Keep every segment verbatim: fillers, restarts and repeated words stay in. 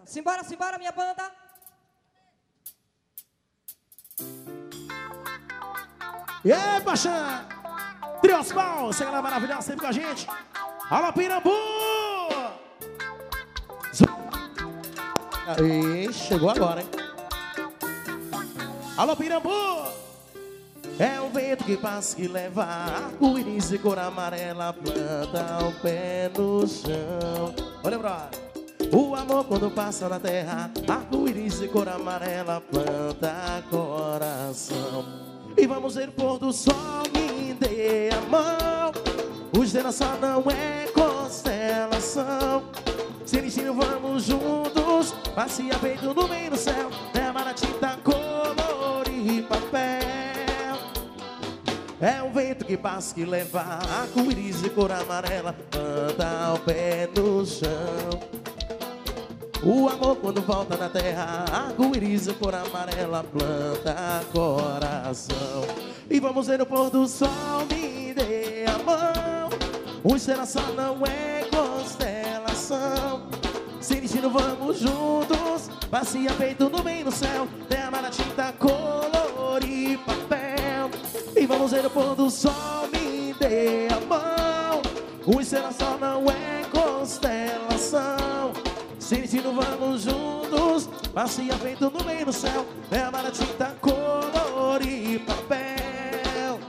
Simbora, simbora, minha banda. E aí, paixão? Trios Pau, essa galera maravilhosa sempre com a gente. Alô, Pirambu! Aí, chegou agora, hein? Alô, Pirambu! É o vento que passa que leva arco-íris e cor amarela, planta o pé no chão. Olha, brother. O amor quando passa na terra, arco-íris e cor amarela, planta coração. E vamos ver o pôr do sol, me dê a mão. O geração não é constelação. Se destino vamos juntos, passeia feito no meio do céu, leva na tinta, color e papel. É o vento que passa que leva arco-íris e cor amarela, planta o pé no chão. O amor quando volta na terra, arco-íris e cor amarela, planta coração. E vamos ver o pôr do sol, me dê a mão. O constelação não é constelação. Sem destino vamos juntos, passeia feito no meio do céu, leva na tinta, color e papel. E vamos ver o pôr do sol, me dê a mão. O constelação não é constelação. Sem destino vamos juntos, passeia feito no meio do céu, leva na tinta, color e papel.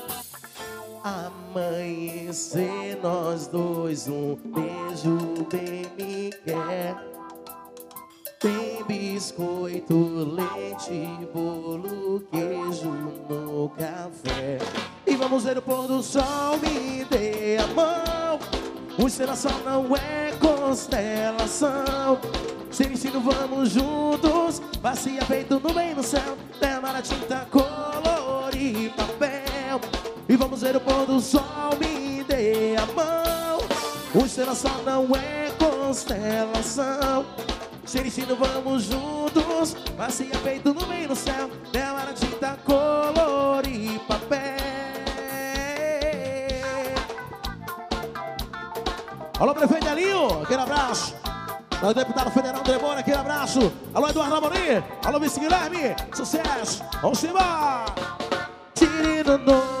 Amanhecer nós dois, um beijo bem me quer. Tem biscoito, leite, bolo, queijo no café. E vamos ver o pôr do sol, me dê a mão. Constelação não é constelação. Sem destino vamos juntos, passeia feito no meio do céu, leva na tinta, color e papel. E vamos ver o pôr do sol, me dê a mão. Constelação não é constelação. Sem destino vamos juntos, passeia feito no meio do céu, leva na tinta, color e papel. Alô, prefeito Elinho, aquele abraço. Alô, deputado federal Demônio, aquele abraço. Alô, Eduardo Amorim. Alô, vice Guilherme. Sucesso. Vamos embora. Tirando